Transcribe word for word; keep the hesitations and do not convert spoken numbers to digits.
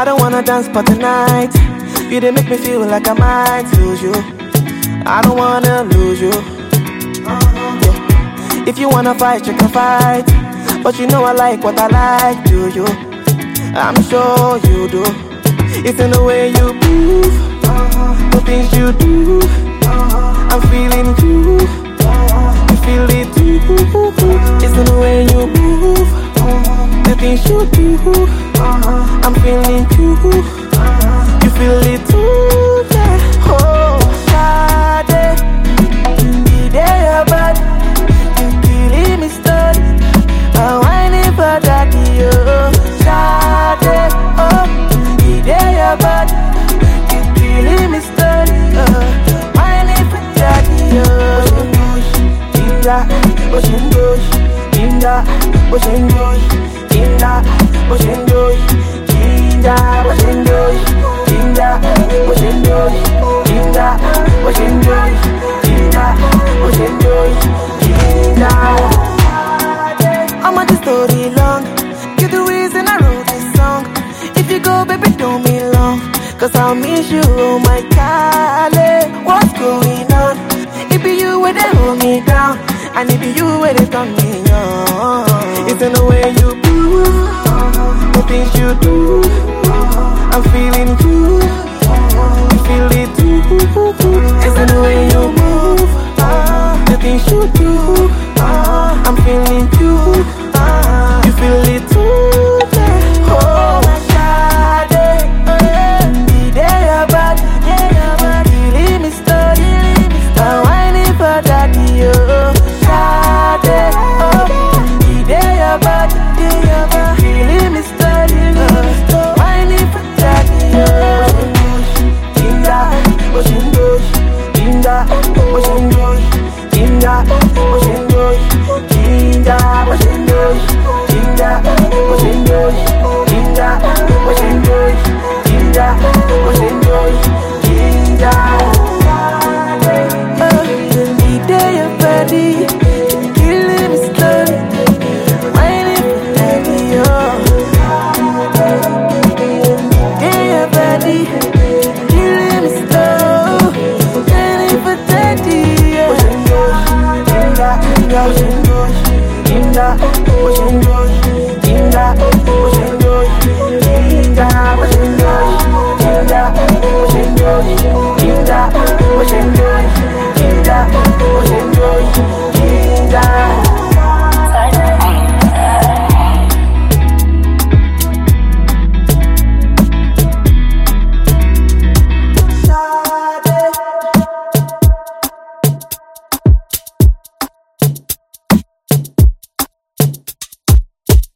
I don't wanna dance but tonight. You didn't make me feel like I might lose you. I don't wanna lose you. Yeah. If you wanna fight, you can fight. But you know I like what I like, do you? I'm sure you do. It's in the way you move, the things you do. I'm feeling you, you feel it too. It's in the way you move, the things you do. I'm feeling you, you feel it too. Yeah. Oh, Sade, the day you're bad, you killing me steady. I'm whining for daddy, oh, Sade, oh, the day you're bad, you killing me steady. Oh, whining for daddy, oh. Tinda, Oshindoy, Tinda, Oshindoy, Tinda, Oshindoy, Tinda, Oshindoy, Tinda, Oshindoy, Tinda, Oshindoy, Tinda, Oshindoy, Tinda. I'm on the story long. You're the reason I wrote this song. If you go, baby, don't be long. Cause I'll miss you, oh my Kale. What's going on? It be you where they hold me down, and it be you where they turn me on. It's in the way you move, the things you do. I'm feeling you.